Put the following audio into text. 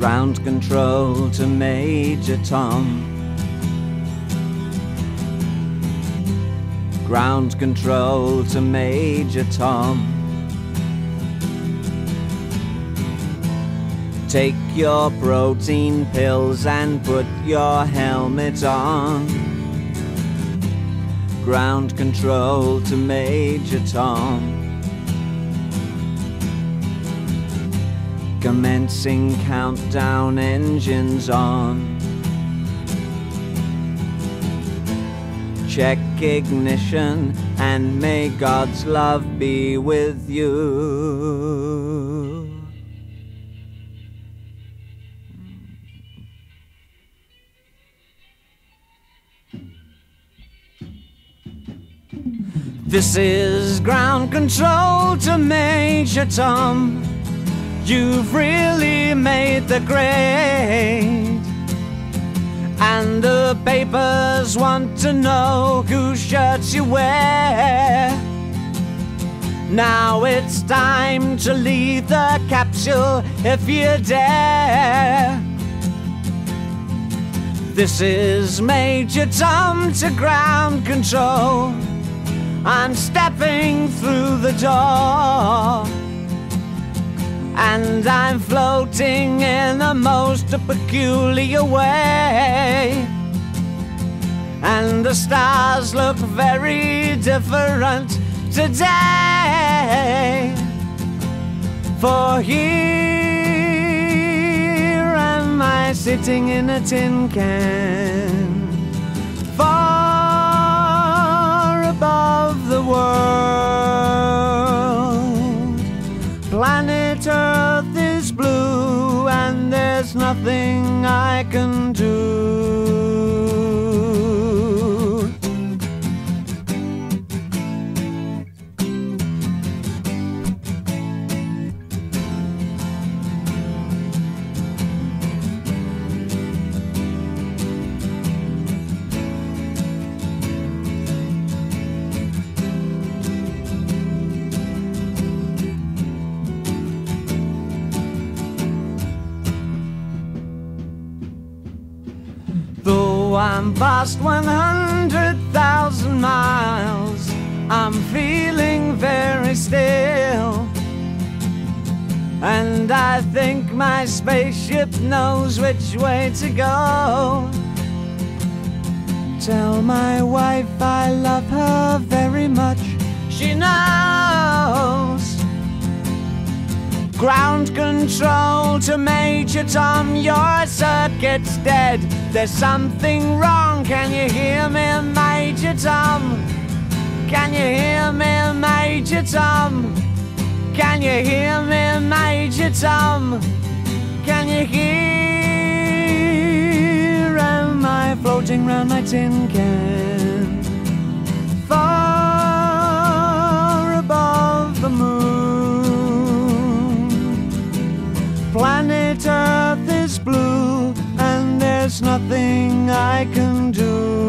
Ground control to Major Tom. Ground control to Major Tom. Take your protein pills and put your helmet on. Ground control to Major Tom. Commencing countdown, engines on. Check ignition and may God's love be with you. This is ground control to Major Tom. You've really made the grade, and the papers want to know whose shirts you wear. Now it's time to leave the capsule if you dare. This is Major Tom to ground control. I'm stepping through the door, and I'm floating in the most peculiar way, and the stars look very different today. For here am I sitting in a tin can, far above the world. Planet Earth is blue and there's nothing I can do. Though I'm past 100,000 miles, I'm feeling very still, and I think my spaceship knows which way to go. Tell my wife I love her very much, she knows. Ground control to Major Tom, your circuit's dead. There's something wrong, can you hear me, Major Tom? Can you hear me, Major Tom? Can you hear me, Major Tom? Can you hear? Am I floating round my tin can, far above the moon? Planet Earth is blue and there's nothing I can do.